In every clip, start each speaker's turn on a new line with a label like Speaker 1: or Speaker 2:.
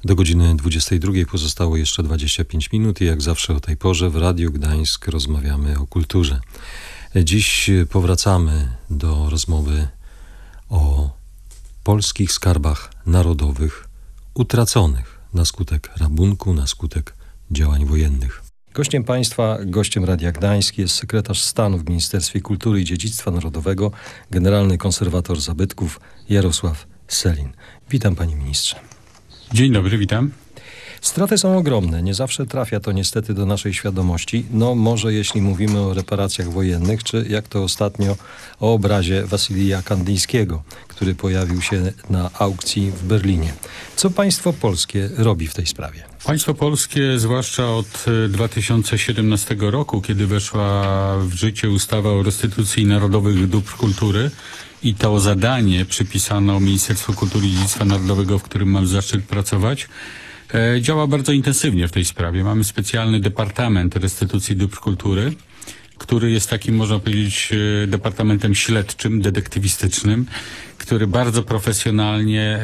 Speaker 1: Do godziny 22 pozostało jeszcze 25 minut i jak zawsze o tej porze w Radiu Gdańsk rozmawiamy o kulturze. Dziś powracamy do rozmowy o polskich skarbach narodowych utraconych na skutek rabunku, na skutek działań wojennych. Gościem państwa, gościem Radia Gdańsk jest sekretarz stanu w Ministerstwie Kultury i Dziedzictwa Narodowego, generalny konserwator zabytków Jarosław Sellin. Witam, panie ministrze.
Speaker 2: Dzień dobry, witam.
Speaker 1: Straty są ogromne. Nie zawsze trafia to niestety do naszej świadomości. No może jeśli mówimy o reparacjach wojennych, czy jak to ostatnio o obrazie Wasilija Kandyńskiego, który pojawił się na aukcji w Berlinie. Co państwo polskie robi w tej sprawie?
Speaker 2: Państwo polskie, zwłaszcza od 2017 roku, kiedy weszła w życie ustawa o restytucji narodowych dóbr kultury, i to zadanie przypisano Ministerstwu Kultury i Dziedzictwa Narodowego, w którym mam zaszczyt pracować, działa bardzo intensywnie w tej sprawie. Mamy specjalny Departament Restytucji Dóbr Kultury, który jest takim, można powiedzieć, departamentem śledczym, detektywistycznym, który bardzo profesjonalnie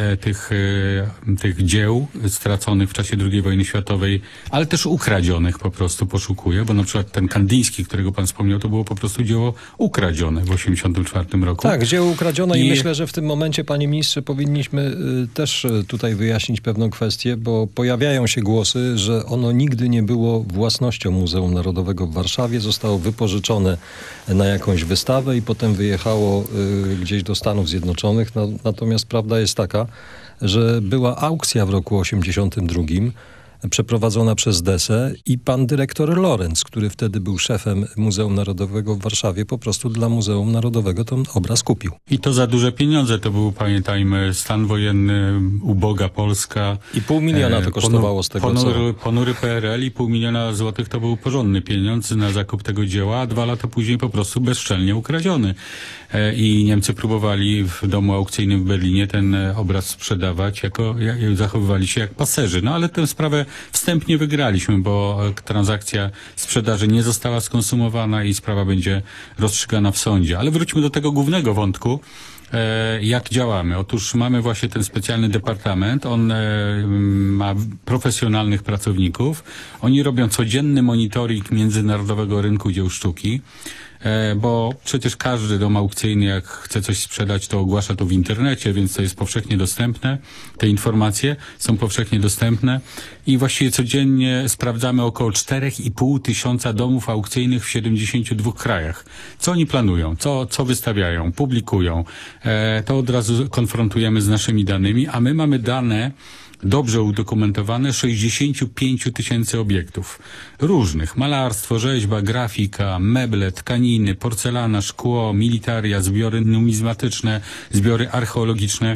Speaker 2: tych dzieł straconych w czasie II wojny światowej, ale też ukradzionych po prostu poszukuje, bo na przykład ten Kandyński, którego pan wspomniał, to było po prostu dzieło ukradzione w 1984 roku.
Speaker 1: Tak, dzieło ukradzione i myślę, że w tym momencie, panie ministrze, powinniśmy też tutaj wyjaśnić pewną kwestię, bo pojawiają się głosy, że ono nigdy nie było własnością Muzeum Narodowego w Warszawie, zostało wypożyczone na jakąś wystawę i potem wyjechało gdzieś do Stanów Zjednoczonych. Natomiast prawda jest taka, że była aukcja w roku 1982 przeprowadzona przez DESE i pan dyrektor Lorenz, który wtedy był szefem Muzeum Narodowego w Warszawie, po prostu dla Muzeum Narodowego ten obraz kupił.
Speaker 2: I to za duże pieniądze. To był, pamiętajmy, stan wojenny, uboga Polska.
Speaker 1: I $500,000 to kosztowało z tego,
Speaker 2: ponury PRL i $500,000 złotych to był porządny pieniądz na zakup tego dzieła, a 2 lata później po prostu bezczelnie ukradziony. I Niemcy próbowali w domu aukcyjnym w Berlinie ten obraz sprzedawać, zachowywali się jak paserzy. No ale tę sprawę wstępnie wygraliśmy, bo transakcja sprzedaży nie została skonsumowana i sprawa będzie rozstrzygana w sądzie. Ale wróćmy do tego głównego wątku. Jak działamy? Otóż mamy właśnie ten specjalny departament. On ma profesjonalnych pracowników. Oni robią codzienny monitoring międzynarodowego rynku dzieł sztuki. Bo przecież każdy dom aukcyjny, jak chce coś sprzedać, to ogłasza to w internecie, więc to jest powszechnie dostępne. Te informacje są powszechnie dostępne i właściwie codziennie sprawdzamy około 4,5 tysiąca domów aukcyjnych w 72 krajach. Co oni planują, co wystawiają, publikują. To od razu konfrontujemy z naszymi danymi, a my mamy dane dobrze udokumentowane 65 tysięcy obiektów różnych. Malarstwo, rzeźba, grafika, meble, tkaniny, porcelana, szkło, militaria, zbiory numizmatyczne, zbiory archeologiczne.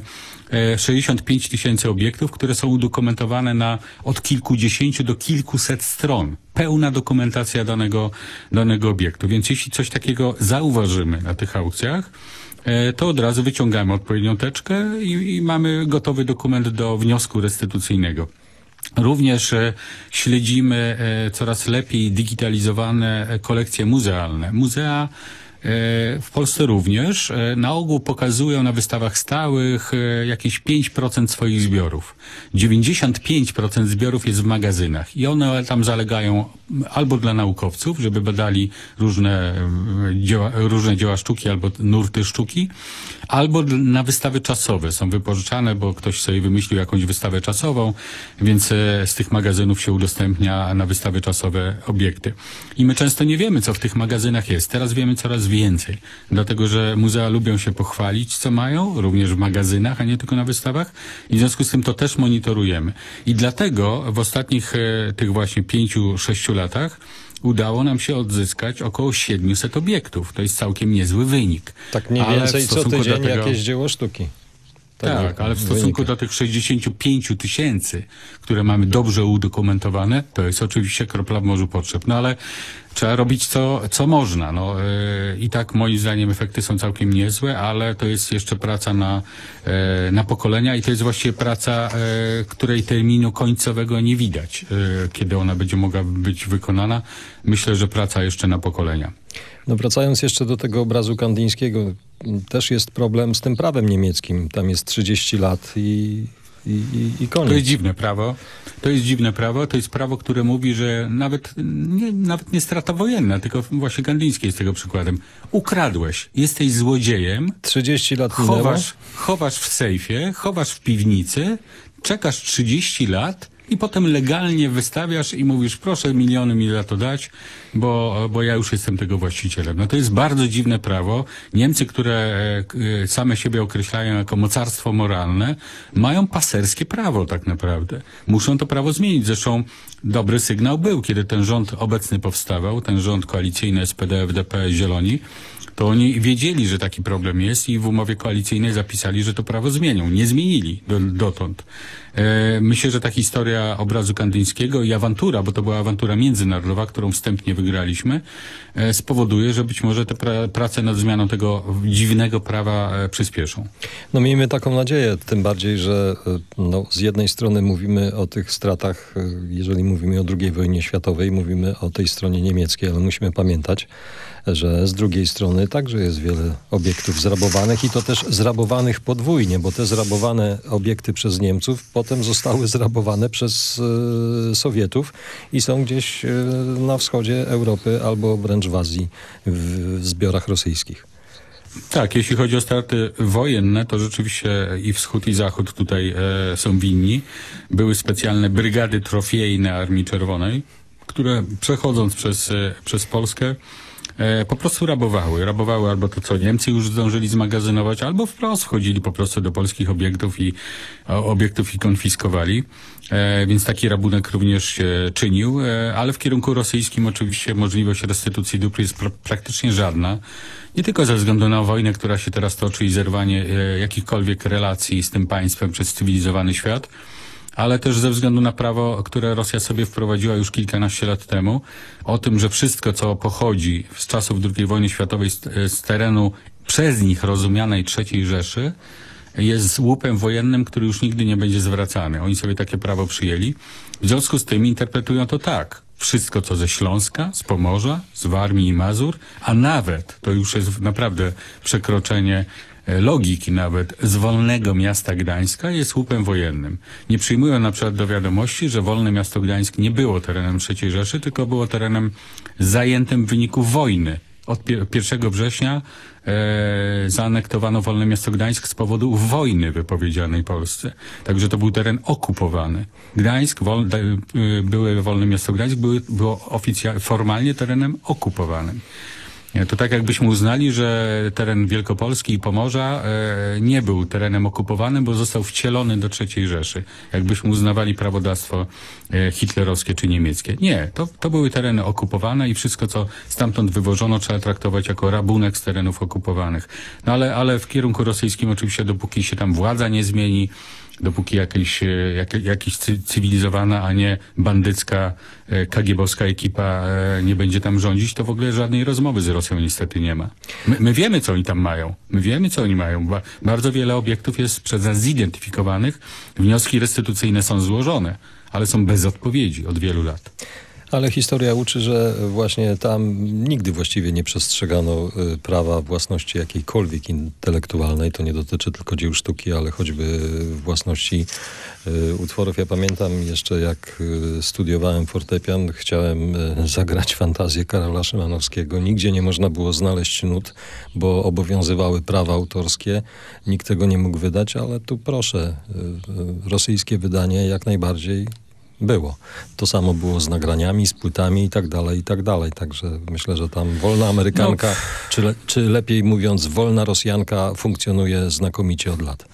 Speaker 2: 65 tysięcy obiektów, które są udokumentowane od kilkudziesięciu do kilkuset stron. Pełna dokumentacja danego obiektu. Więc jeśli coś takiego zauważymy na tych aukcjach, to od razu wyciągamy odpowiednią teczkę i mamy gotowy dokument do wniosku restytucyjnego. Również śledzimy coraz lepiej digitalizowane kolekcje muzealne. Muzea w Polsce również na ogół pokazują na wystawach stałych jakieś 5% swoich zbiorów. 95% zbiorów jest w magazynach i one tam zalegają albo dla naukowców, żeby badali różne dzieła sztuki albo nurty sztuki, albo na wystawy czasowe. Są wypożyczane, bo ktoś sobie wymyślił jakąś wystawę czasową, więc z tych magazynów się udostępnia na wystawy czasowe obiekty. I my często nie wiemy, co w tych magazynach jest. Teraz wiemy coraz więcej, dlatego że muzea lubią się pochwalić, co mają, również w magazynach, a nie tylko na wystawach. I w związku z tym to też monitorujemy. I dlatego w ostatnich tych właśnie 5-6 latach udało nam się odzyskać około 700 obiektów. To jest całkiem niezły wynik.
Speaker 1: Tak mniej więcej co tydzień jakieś dzieło sztuki.
Speaker 2: Tak, ale w stosunku do tych 65 tysięcy, które mamy dobrze udokumentowane, to jest oczywiście kropla w morzu potrzeb. No ale trzeba robić co można. I tak moim zdaniem efekty są całkiem niezłe, ale to jest jeszcze praca na pokolenia i to jest właściwie praca, której terminu końcowego nie widać, kiedy ona będzie mogła być wykonana. Myślę, że praca jeszcze na pokolenia.
Speaker 1: No wracając jeszcze do tego obrazu Kandyńskiego, też jest problem z tym prawem niemieckim. Tam jest 30 lat i i koniec.
Speaker 2: To jest dziwne prawo. To jest dziwne prawo. To jest prawo, które mówi, że nawet nie strata wojenna, tylko właśnie kandyńskie jest tego przykładem. Ukradłeś, jesteś złodziejem.
Speaker 1: 30 lat minęło.
Speaker 2: Chowasz w sejfie, chowasz w piwnicy, czekasz 30 lat i potem legalnie wystawiasz i mówisz, proszę miliony mi za to dać, bo ja już jestem tego właścicielem. No to jest bardzo dziwne prawo. Niemcy, które same siebie określają jako mocarstwo moralne, mają paserskie prawo tak naprawdę. Muszą to prawo zmienić. Zresztą dobry sygnał był, kiedy ten rząd obecny powstawał, ten rząd koalicyjny SPD, FDP, Zieloni, to oni wiedzieli, że taki problem jest i w umowie koalicyjnej zapisali, że to prawo zmienią. Nie zmienili dotąd. Myślę, że ta historia obrazu kandyńskiego i awantura, bo to była awantura międzynarodowa, którą wstępnie wygraliśmy, spowoduje, że być może te prace nad zmianą tego dziwnego prawa przyspieszą.
Speaker 1: No miejmy taką nadzieję, tym bardziej, że z jednej strony mówimy o tych stratach, jeżeli mówimy o II wojnie światowej, mówimy o tej stronie niemieckiej, ale musimy pamiętać, że z drugiej strony także jest wiele obiektów zrabowanych i to też zrabowanych podwójnie, bo te zrabowane obiekty przez Niemców potem zostały zrabowane przez Sowietów i są gdzieś na wschodzie Europy albo wręcz w Azji w zbiorach rosyjskich.
Speaker 2: Tak, jeśli chodzi o straty wojenne, to rzeczywiście i wschód i zachód tutaj są winni. Były specjalne brygady trofejne Armii Czerwonej, które przechodząc przez Polskę po prostu rabowały albo to, co Niemcy już zdążyli zmagazynować, albo wprost wchodzili po prostu do polskich obiektów i konfiskowali. Więc taki rabunek również się czynił, ale w kierunku rosyjskim oczywiście możliwość restytucji dóbr jest praktycznie żadna. Nie tylko ze względu na wojnę, która się teraz toczy i zerwanie jakichkolwiek relacji z tym państwem przez cywilizowany świat, ale też ze względu na prawo, które Rosja sobie wprowadziła już kilkanaście lat temu, o tym, że wszystko, co pochodzi z czasów II wojny światowej z terenu przez nich rozumianej III Rzeszy, jest łupem wojennym, który już nigdy nie będzie zwracany. Oni sobie takie prawo przyjęli. W związku z tym interpretują to tak. Wszystko, co ze Śląska, z Pomorza, z Warmii i Mazur, a nawet, to już jest naprawdę przekroczenie logiki nawet, z wolnego miasta Gdańska jest łupem wojennym. Nie przyjmują na przykład do wiadomości, że wolne miasto Gdańsk nie było terenem III Rzeszy, tylko było terenem zajętym w wyniku wojny. Od 1 września zaanektowano wolne miasto Gdańsk z powodu wojny wypowiedzianej Polsce. Także to był teren okupowany. Gdańsk, były wolne miasto Gdańsk było formalnie terenem okupowanym. To tak jakbyśmy uznali, że teren Wielkopolski i Pomorza nie był terenem okupowanym, bo został wcielony do III Rzeszy. Jakbyśmy uznawali prawodawstwo hitlerowskie czy niemieckie. Nie, to były tereny okupowane i wszystko, co stamtąd wywożono, trzeba traktować jako rabunek z terenów okupowanych. No ale w kierunku rosyjskim oczywiście, dopóki się tam władza nie zmieni, dopóki jakaś cywilizowana, a nie bandycka, kagiebowska ekipa nie będzie tam rządzić, to w ogóle żadnej rozmowy z Rosją niestety nie ma. My wiemy, co oni tam mają. My wiemy, co oni mają. Bardzo wiele obiektów jest przez nas zidentyfikowanych. Wnioski restytucyjne są złożone, ale są bez odpowiedzi od wielu lat.
Speaker 1: Ale historia uczy, że właśnie tam nigdy właściwie nie przestrzegano prawa własności jakiejkolwiek intelektualnej. To nie dotyczy tylko dzieł sztuki, ale choćby własności utworów. Ja pamiętam jeszcze, jak studiowałem fortepian, chciałem zagrać fantazję Karola Szymanowskiego. Nigdzie nie można było znaleźć nut, bo obowiązywały prawa autorskie. Nikt tego nie mógł wydać, ale tu proszę, rosyjskie wydanie jak najbardziej było. To samo było z nagraniami, z płytami i tak dalej, i tak dalej. Także myślę, że tam wolna Amerykanka, czy lepiej mówiąc wolna Rosjanka funkcjonuje znakomicie od lat.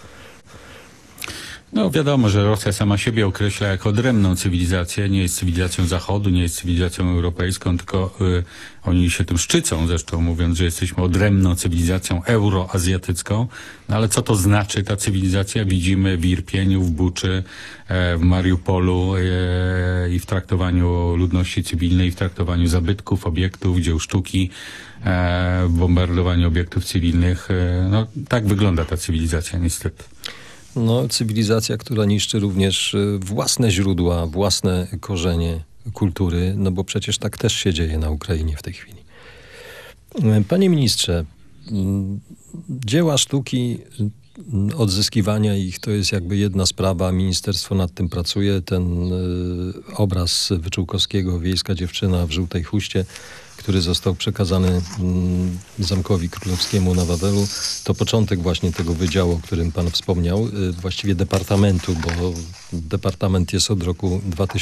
Speaker 2: No wiadomo, że Rosja sama siebie określa jako odrębną cywilizację, nie jest cywilizacją Zachodu, nie jest cywilizacją europejską, tylko oni się tym szczycą zresztą, mówiąc, że jesteśmy odrębną cywilizacją euroazjatycką. No ale co to znaczy ta cywilizacja? Widzimy w Irpieniu, w Buczy, w Mariupolu i w traktowaniu ludności cywilnej, w traktowaniu zabytków, obiektów, dzieł sztuki, w bombardowaniu obiektów cywilnych. No tak wygląda ta cywilizacja niestety.
Speaker 1: No, cywilizacja, która niszczy również własne źródła, własne korzenie kultury, no bo przecież tak też się dzieje na Ukrainie w tej chwili. Panie ministrze, dzieła sztuki odzyskiwania ich to jest jakby jedna sprawa. Ministerstwo nad tym pracuje. Ten obraz Wyczółkowskiego, Wiejska dziewczyna w żółtej chuście, który został przekazany Zamkowi Królewskiemu na Wawelu, to początek właśnie tego wydziału, o którym pan wspomniał, właściwie departamentu, bo departament jest od roku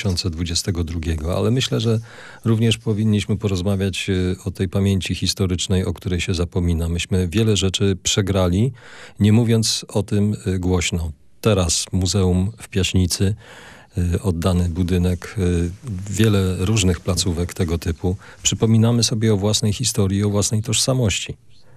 Speaker 1: 2022, ale myślę, że również powinniśmy porozmawiać o tej pamięci historycznej, o której się zapomina. Myśmy wiele rzeczy przegrali, nie mówiąc o tym głośno. Teraz Muzeum w Piaśnicy, oddany budynek, wiele różnych placówek tego typu. Przypominamy sobie o własnej historii, o własnej tożsamości.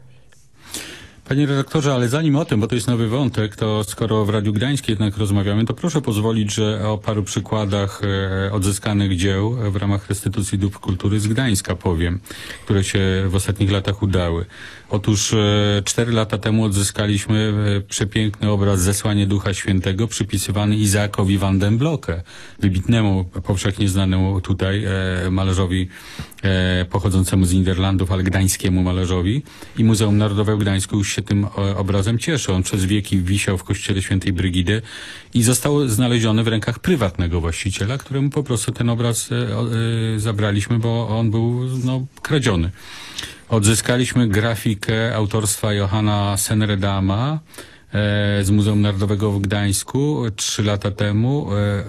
Speaker 2: Panie redaktorze, ale zanim o tym, bo to jest nowy wątek, to skoro w Radiu Gdańskie jednak rozmawiamy, to proszę pozwolić, że o paru przykładach odzyskanych dzieł w ramach restytucji dóbr kultury z Gdańska powiem, które się w ostatnich latach udały. Otóż 4 lata temu odzyskaliśmy przepiękny obraz Zesłanie Ducha Świętego przypisywany Izaakowi van den Blocke, wybitnemu, powszechnie znanemu tutaj malarzowi pochodzącemu z Niderlandów, ale gdańskiemu malarzowi. I Muzeum Narodowe w Gdańsku już się tym obrazem cieszy. On przez wieki wisiał w kościele świętej Brygidy i został znaleziony w rękach prywatnego właściciela, któremu po prostu ten obraz zabraliśmy, bo on był kradziony. Odzyskaliśmy grafikę autorstwa Johanna Senredama z Muzeum Narodowego w Gdańsku 3 lata temu,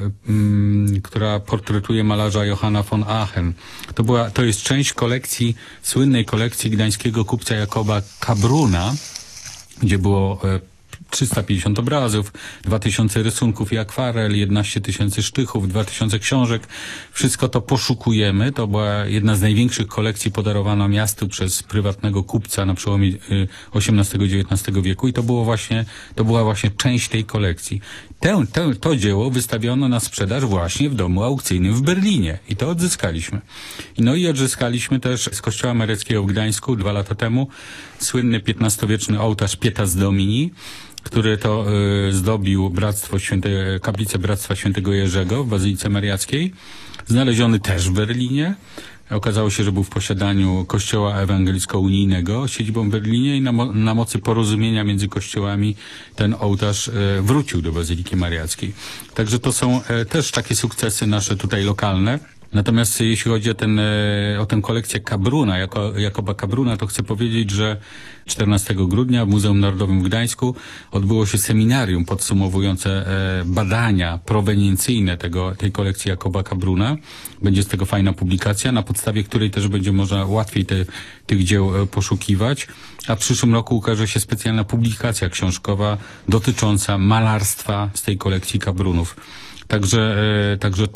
Speaker 2: która portretuje malarza Johanna von Aachen. To jest część kolekcji, słynnej kolekcji gdańskiego kupca Jakoba Kabruna, gdzie było 350 obrazów, 2000 rysunków i akwarel, 11 000 sztychów, 2000 książek. Wszystko to poszukujemy. To była jedna z największych kolekcji podarowana miastu przez prywatnego kupca na przełomie XVIII-XIX wieku i to była właśnie część tej kolekcji. To dzieło wystawiono na sprzedaż właśnie w domu aukcyjnym w Berlinie i to odzyskaliśmy. No i odzyskaliśmy też z kościoła Mereckiego w Gdańsku 2 lata temu słynny XV-wieczny ołtarz Pietas Domini, który to zdobił kaplicę Bractwa Świętego Jerzego w Bazylice Mariackiej, znaleziony też w Berlinie. Okazało się, że był w posiadaniu Kościoła Ewangelicko-Unijnego z siedzibą w Berlinie i na mocy porozumienia między kościołami ten ołtarz wrócił do Bazyliki Mariackiej. Także to są też takie sukcesy nasze tutaj lokalne. Natomiast jeśli chodzi o tę kolekcję Kabruna, Jakoba Kabruna, to chcę powiedzieć, że 14 grudnia w Muzeum Narodowym w Gdańsku odbyło się seminarium podsumowujące badania proweniencyjne tej kolekcji Jakoba Kabruna. Będzie z tego fajna publikacja, na podstawie której też będzie można łatwiej tych dzieł poszukiwać. A w przyszłym roku ukaże się specjalna publikacja książkowa dotycząca malarstwa z tej kolekcji Kabrunów. Także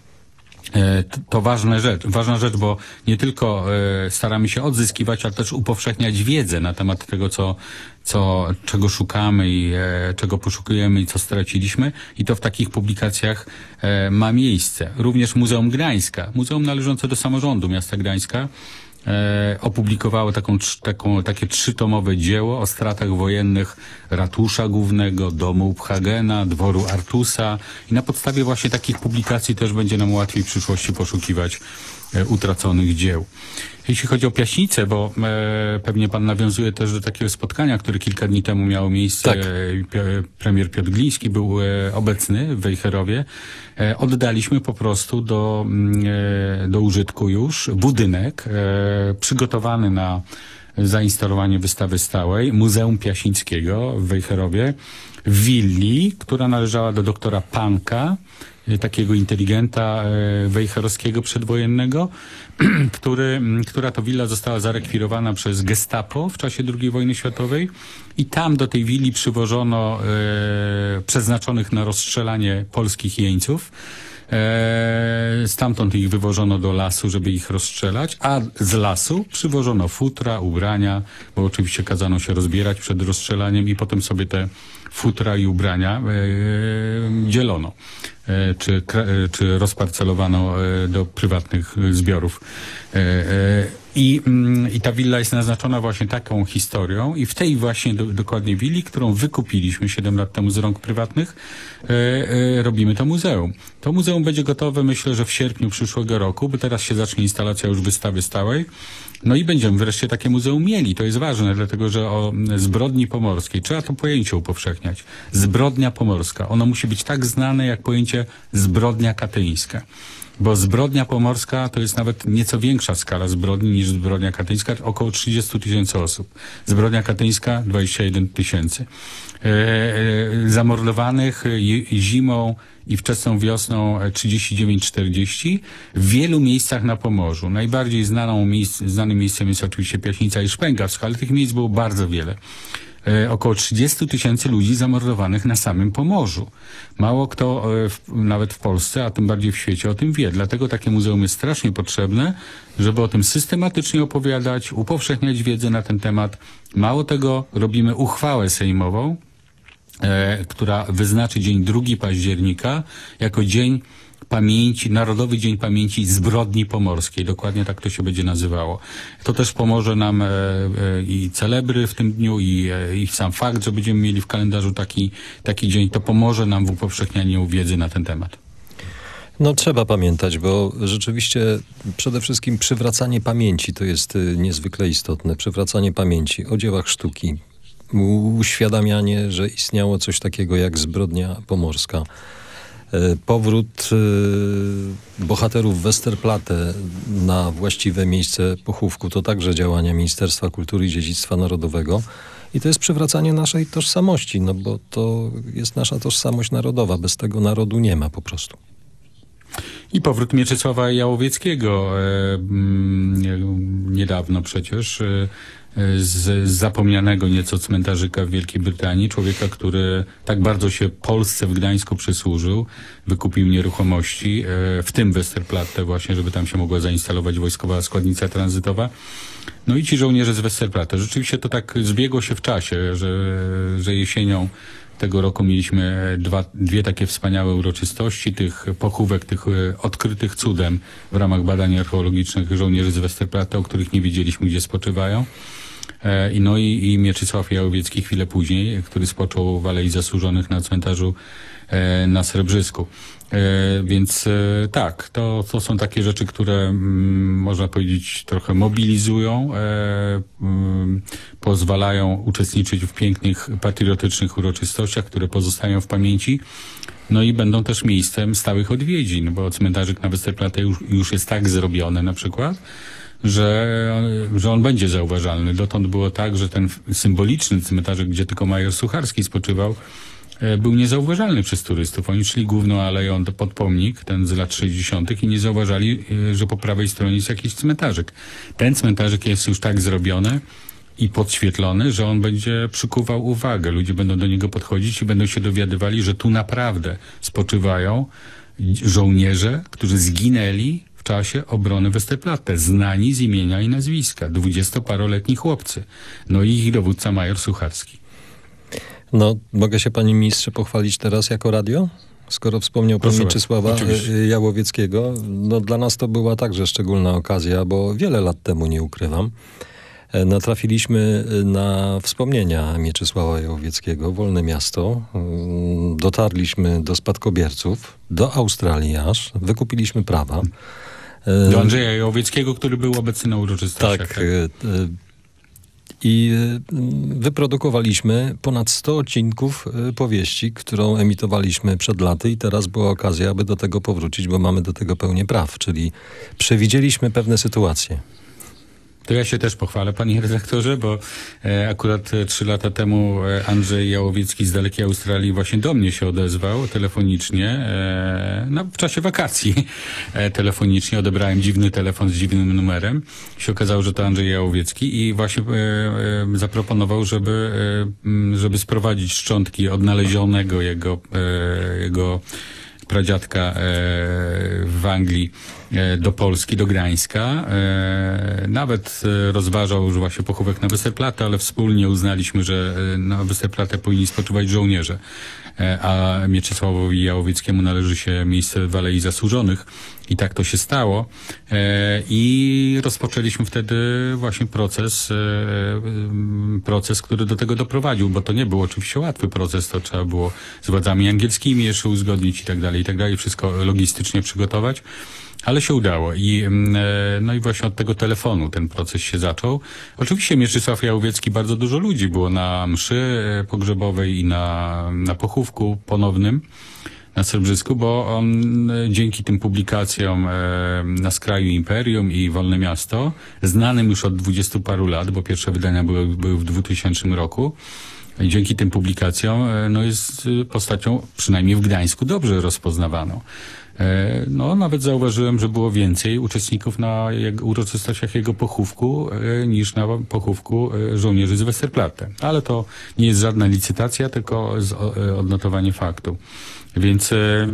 Speaker 2: to ważna rzecz, bo nie tylko staramy się odzyskiwać, ale też upowszechniać wiedzę na temat tego, czego szukamy i czego poszukujemy i co straciliśmy. I to w takich publikacjach ma miejsce. Również Muzeum Gdańska, muzeum należące do samorządu miasta Gdańska, opublikowało takie 3-tomowe dzieło o stratach wojennych ratusza głównego, domu Hagena, dworu Artusa i na podstawie właśnie takich publikacji też będzie nam łatwiej w przyszłości poszukiwać utraconych dzieł. Jeśli chodzi o Piaśnicę, bo pewnie pan nawiązuje też do takiego spotkania, które kilka dni temu miało miejsce.
Speaker 1: Tak.
Speaker 2: Premier Piotr Gliński był obecny w Wejherowie. Oddaliśmy po prostu do użytku już budynek przygotowany na zainstalowanie wystawy stałej Muzeum Piaśnickiego w Wejherowie, w willi, która należała do doktora Panka, takiego inteligenta wejherowskiego przedwojennego, która to willa została zarekwirowana przez Gestapo w czasie II wojny światowej i tam do tej willi przywożono przeznaczonych na rozstrzelanie polskich jeńców. Stamtąd ich wywożono do lasu, żeby ich rozstrzelać, a z lasu przywożono futra, ubrania, bo oczywiście kazano się rozbierać przed rozstrzelaniem i potem sobie te futra i ubrania dzielono, czy rozparcelowano do prywatnych zbiorów. I ta willa jest naznaczona właśnie taką historią i w tej właśnie dokładnie willi, którą wykupiliśmy 7 lat temu z rąk prywatnych, robimy to muzeum. To muzeum będzie gotowe, myślę, że w sierpniu przyszłego roku, bo teraz się zacznie instalacja już wystawy stałej. No i będziemy wreszcie takie muzeum mieli. To jest ważne, dlatego że o zbrodni pomorskiej trzeba to pojęcie upowszechniać. Zbrodnia pomorska. Ono musi być tak znane jak pojęcie zbrodnia katyńska. Bo zbrodnia pomorska to jest nawet nieco większa skala zbrodni niż zbrodnia katyńska, około 30 000 osób. Zbrodnia katyńska 21 000. Zamordowanych zimą i wczesną wiosną 39-40 w wielu miejscach na Pomorzu. Najbardziej znanym miejscem jest oczywiście Piaśnica i Szpęgawsk, ale tych miejsc było bardzo wiele. Około 30 000 ludzi zamordowanych na samym Pomorzu. Mało kto, nawet w Polsce, a tym bardziej w świecie, o tym wie. Dlatego takie muzeum jest strasznie potrzebne, żeby o tym systematycznie opowiadać, upowszechniać wiedzę na ten temat. Mało tego, robimy uchwałę sejmową, która wyznaczy dzień 2 października jako dzień pamięci, Narodowy Dzień Pamięci Zbrodni Pomorskiej. Dokładnie tak to się będzie nazywało. To też pomoże nam i celebry w tym dniu i sam fakt, że będziemy mieli w kalendarzu taki dzień, to pomoże nam w upowszechnianiu wiedzy na ten temat.
Speaker 1: No trzeba pamiętać, bo rzeczywiście przede wszystkim przywracanie pamięci to jest niezwykle istotne. Przywracanie pamięci o dziełach sztuki. Uświadamianie, że istniało coś takiego jak zbrodnia pomorska. Powrót bohaterów Westerplatte na właściwe miejsce pochówku to także działania Ministerstwa Kultury i Dziedzictwa Narodowego. I to jest przywracanie naszej tożsamości, no bo to jest nasza tożsamość narodowa. Bez tego narodu nie ma po prostu.
Speaker 2: I powrót Mieczysława Jałowieckiego niedawno przecież z zapomnianego nieco cmentarzyka w Wielkiej Brytanii. Człowieka, który tak bardzo się Polsce w Gdańsku przysłużył, wykupił nieruchomości, w tym Westerplatte właśnie, żeby tam się mogła zainstalować wojskowa składnica tranzytowa. No i ci żołnierze z Westerplatte. Rzeczywiście to tak zbiegło się w czasie, że jesienią tego roku mieliśmy dwie takie wspaniałe uroczystości, tych pochówek, tych odkrytych cudem w ramach badań archeologicznych żołnierzy z Westerplatte, o których nie wiedzieliśmy, gdzie spoczywają. No i Mieczysław Jałowiecki chwilę później, który spoczął w Alei Zasłużonych na cmentarzu na Srebrzysku. Więc tak, to są takie rzeczy, które można powiedzieć trochę mobilizują, pozwalają uczestniczyć w pięknych, patriotycznych uroczystościach, które pozostają w pamięci. No i będą też miejscem stałych odwiedzin, bo cmentarzyk na Westerplatte już jest tak zrobiony na przykład, że on będzie zauważalny. Dotąd było tak, że ten symboliczny cmentarzyk, gdzie tylko major Sucharski spoczywał, był niezauważalny przez turystów. Oni szli główną aleją pod pomnik, ten z lat 60. i nie zauważali, że po prawej stronie jest jakiś cmentarzyk. Ten cmentarzyk jest już tak zrobiony i podświetlony, że on będzie przykuwał uwagę. Ludzie będą do niego podchodzić i będą się dowiadywali, że tu naprawdę spoczywają żołnierze, którzy zginęli w czasie obrony Westerplatte, znani z imienia i nazwiska, 20-paroletni chłopcy. No i ich dowódca major Sucharski.
Speaker 1: No, mogę się, panie ministrze, pochwalić teraz jako radio? Skoro wspomniał pan Mieczysława Jałowieckiego, no dla nas to była także szczególna okazja, bo wiele lat temu, nie ukrywam, natrafiliśmy na wspomnienia Mieczysława Jałowieckiego, Wolne Miasto. Dotarliśmy do spadkobierców, do Australii aż, wykupiliśmy prawa.
Speaker 2: Do Andrzeja Jałowieckiego, który był obecny na uroczystościach.
Speaker 1: Tak. I wyprodukowaliśmy ponad 100 odcinków powieści, którą emitowaliśmy przed laty i teraz była okazja, aby do tego powrócić, bo mamy do tego pełnię praw, czyli przewidzieliśmy pewne sytuacje.
Speaker 2: To ja się też pochwalę, panie redaktorze, bo akurat 3 lata temu Andrzej Jałowiecki z dalekiej Australii właśnie do mnie się odezwał telefonicznie, w czasie wakacji telefonicznie. Odebrałem dziwny telefon z dziwnym numerem. Się okazało, że to Andrzej Jałowiecki i właśnie zaproponował, żeby sprowadzić szczątki odnalezionego jego pradziadka w Anglii do Polski, do Gdańska. Nawet rozważał już właśnie pochówek na Westerplatte, ale wspólnie uznaliśmy, że na Westerplatte powinni spoczywać żołnierze, a Mieczysławowi Jałowieckiemu należy się miejsce w Alei Zasłużonych. I tak to się stało. I rozpoczęliśmy wtedy właśnie proces, który do tego doprowadził, bo to nie był oczywiście łatwy proces, to trzeba było z władzami angielskimi jeszcze uzgodnić i tak dalej, wszystko logistycznie przygotować. Ale się udało no i właśnie od tego telefonu ten proces się zaczął. Oczywiście Mieczysław Jałowiecki, bardzo dużo ludzi było na mszy pogrzebowej i na pochówku ponownym na Srebrzysku, bo on dzięki tym publikacjom Na skraju imperium i Wolne Miasto, znanym już od 20 paru lat, bo pierwsze wydania były w 2000 roku, i dzięki tym publikacjom no jest postacią, przynajmniej w Gdańsku, dobrze rozpoznawaną. No, nawet zauważyłem, że było więcej uczestników na uroczystościach jego pochówku niż na pochówku żołnierzy z Westerplatte. Ale to nie jest żadna licytacja, tylko odnotowanie faktu. Więc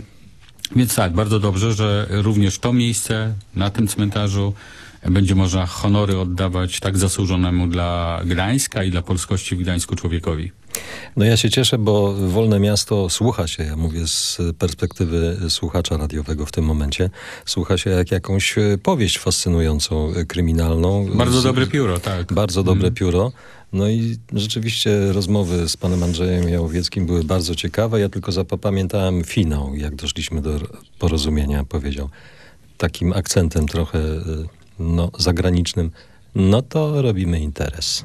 Speaker 2: tak, bardzo dobrze, że również to miejsce na tym cmentarzu będzie można honory oddawać tak zasłużonemu dla Gdańska i dla polskości w Gdańsku człowiekowi.
Speaker 1: No ja się cieszę, bo Wolne Miasto słucha się, ja mówię z perspektywy słuchacza radiowego w tym momencie, słucha się jak jakąś powieść fascynującą, kryminalną.
Speaker 2: Bardzo dobre pióro, tak.
Speaker 1: Bardzo dobre pióro. No i rzeczywiście rozmowy z panem Andrzejem Jałowieckim były bardzo ciekawe. Ja tylko zapamiętałem finał, jak doszliśmy do porozumienia, powiedział takim akcentem trochę zagranicznym. No to robimy interes.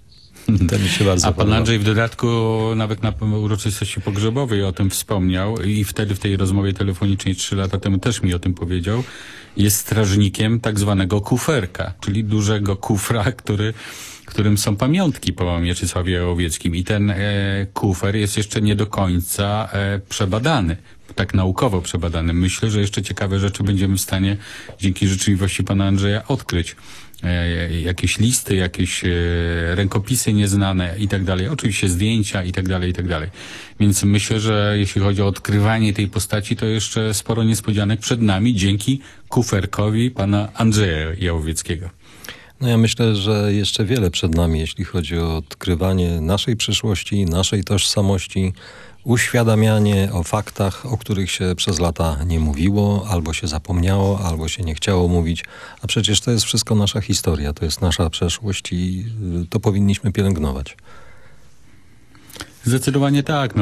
Speaker 1: To mi się bardzo
Speaker 2: pan Andrzej w dodatku nawet na uroczystości pogrzebowej o tym wspomniał i wtedy w tej rozmowie telefonicznej 3 lata temu też mi o tym powiedział. Jest strażnikiem tak zwanego kuferka, czyli dużego kufra, którym są pamiątki po Mieczysławie Jałowieckim. I ten kufer jest jeszcze nie do końca przebadany, tak naukowo przebadany. Myślę, że jeszcze ciekawe rzeczy będziemy w stanie dzięki życzliwości pana Andrzeja odkryć. Jakieś listy, jakieś rękopisy nieznane i tak dalej. Oczywiście zdjęcia i tak dalej, i tak dalej. Więc myślę, że jeśli chodzi o odkrywanie tej postaci, to jeszcze sporo niespodzianek przed nami dzięki kuferkowi pana Andrzeja Jałowieckiego.
Speaker 1: No ja myślę, że jeszcze wiele przed nami, jeśli chodzi o odkrywanie naszej przyszłości, naszej tożsamości, uświadamianie o faktach, o których się przez lata nie mówiło, albo się zapomniało, albo się nie chciało mówić. A przecież to jest wszystko nasza historia, to jest nasza przeszłość i to powinniśmy pielęgnować.
Speaker 2: Zdecydowanie tak.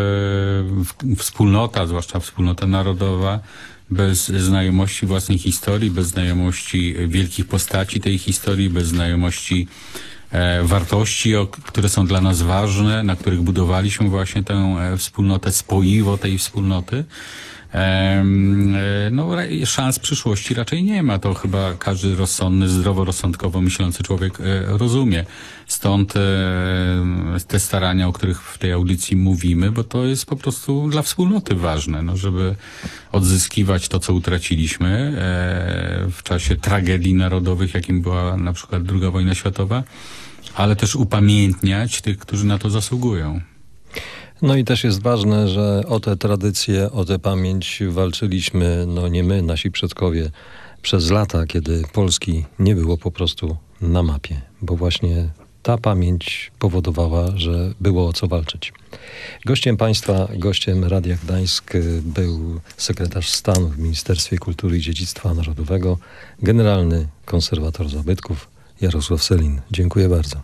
Speaker 2: Wspólnota, zwłaszcza wspólnota narodowa, bez znajomości własnej historii, bez znajomości wielkich postaci tej historii, bez znajomości wartości, które są dla nas ważne, na których budowaliśmy właśnie tę wspólnotę, spoiwo tej wspólnoty, szans przyszłości raczej nie ma. To chyba każdy rozsądny, zdroworozsądkowo myślący człowiek rozumie. Stąd te starania, o których w tej audycji mówimy, bo to jest po prostu dla wspólnoty ważne, żeby odzyskiwać to, co utraciliśmy w czasie tragedii narodowych, jakim była na przykład II wojna światowa, ale też upamiętniać tych, którzy na to zasługują.
Speaker 1: No i też jest ważne, że o tę tradycję, o tę pamięć walczyliśmy, nie my, nasi przodkowie, przez lata, kiedy Polski nie było po prostu na mapie, bo właśnie ta pamięć powodowała, że było o co walczyć. Gościem państwa, gościem Radia Gdańsk był sekretarz stanu w Ministerstwie Kultury i Dziedzictwa Narodowego, generalny konserwator zabytków Jarosław Sellin. Dziękuję bardzo.